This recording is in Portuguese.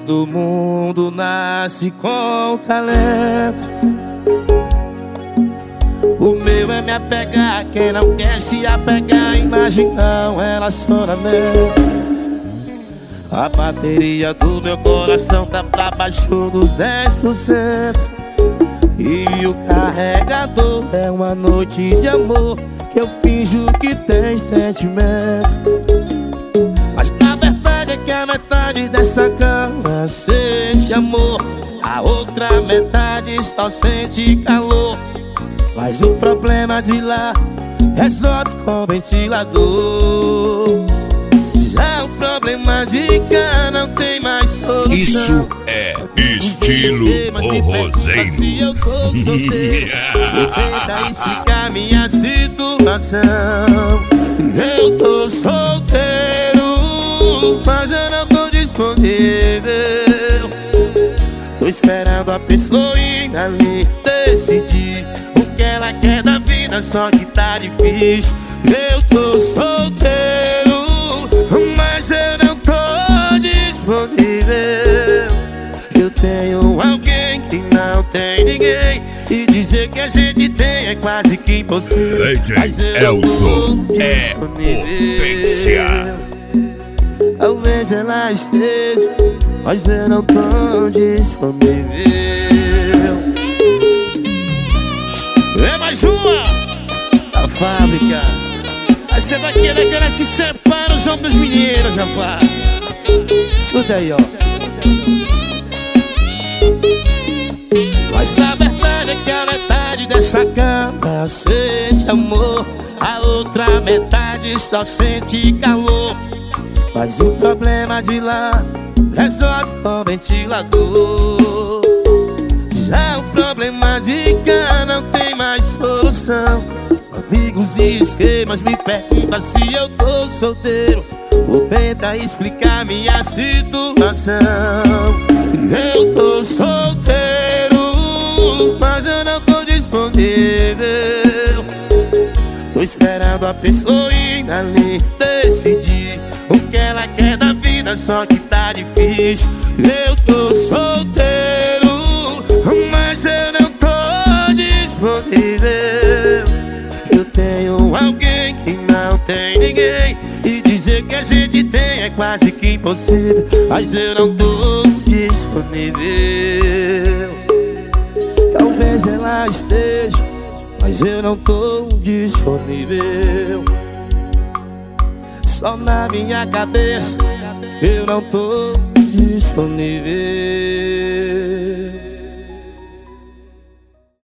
Todo mundo nasce com talento. O meu é me apegar, quem não quer se apegar, imaginar um relacionamento. A bateria do meu coração tá pra baixo dos 10%. E o carregador é uma noite de amor que eu finjo que tem sentimento. Mas na verdade é que a metade dessa cama sente amor, a outra metade só sente calor. Mas o problema de lá resolve com ventilador. Já o problema de cá não tem mais solução. Isso é estilo forrozeiro. Se eu tô solteiro, vou tentar explicar minha situação. Eu tô solteiro, mas eu não tô disponível. Tô esperando a pessoa ali decidir o que ela quer da vida, só que tá difícil. Eu tô solteiro, mas eu não tô disponível. Eu tenho alguém que não tem ninguém, e dizer que a gente tem é quase que impossível. Mas eu não tô disponível. Talvez ela esteja, mas eu não tô disponível. É mais uma da fábrica. Essa daqui é daquelas que separa os homens dos meninos, rapaz. Escuta aí, ó. Mas na verdade é que a metade dessa cama sente amor, a outra metade só sente calor. Mas o problema de lá resolve com ventilador. Já o problema de cá não tem mais solução. Amigos e esquemas me perguntam se eu tô solteiro. Vou tentar explicar minha situação. Eu tô solteiro, mas eu não tô disponível. Tô esperando a pessoa ali decidir o que ela quer da vida, só que tá difícil. Eu tô solteiro, mas eu não tô disponível. Eu tenho alguém que não tem ninguém, e dizer que a gente tem é quase que impossível. Mas eu não tô disponível. Talvez ela esteja, mas eu não tô disponível. Só na minha cabeça eu não tô disponível.